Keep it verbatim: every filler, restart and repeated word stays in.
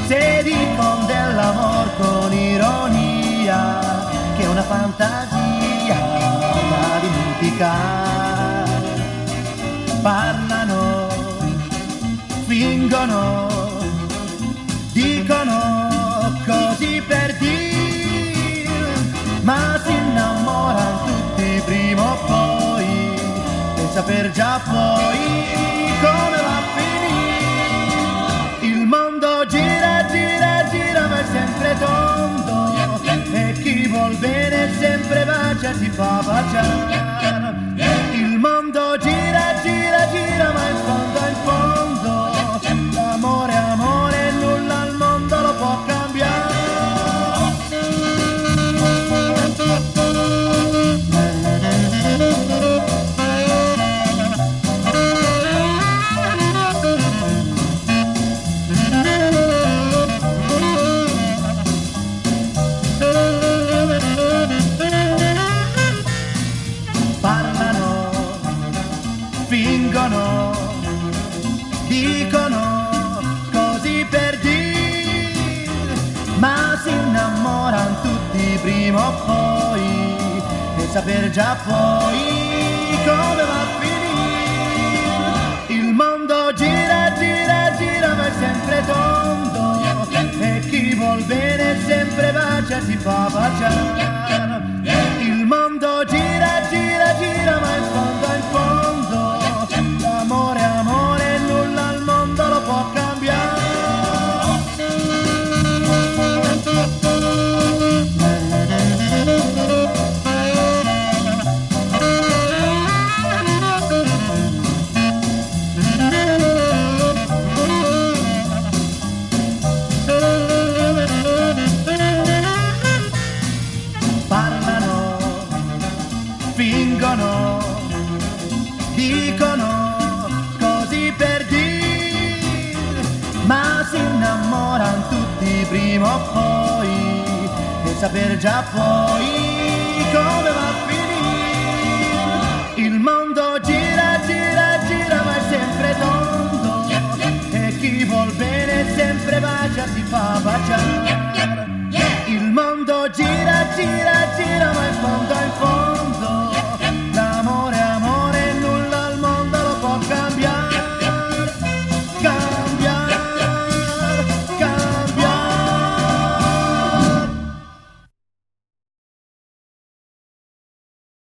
Se dicono dell'amor con ironia, che è una fantasia da dimenticare, parlano, fingono, dicono così per dire, ma si innamorano tutti prima o poi, per saper già poi come va a finire. Il mondo gira, gira, gira, ma è sempre tondo, e chi vuol bene sempre bacia, si fa baciare. Il mondo gira, gira, gira, ma in fondo, in fondo, l'amore, amore, nulla al mondo lo può cambiare. Parlano, fingono, dicono così per dire, ma si innamorano tutti prima o poi, per saper già poi come va a finire. Il mondo gira, gira, gira, ma è sempre tondo, e chi vuol bene sempre bacia, si fa baciare. Il mondo gira, gira, gira, ma in fondo, in fondo, l'amore, amore, nulla al mondo lo può cambiare. Parlano, fingono, dicono così per dire, ma si innamorano tutti prima o poi, per saper già poi come va a finire. Il mondo gira, gira, gira, ma è sempre tondo, e chi vuol bene sempre bacia, si fa baciare.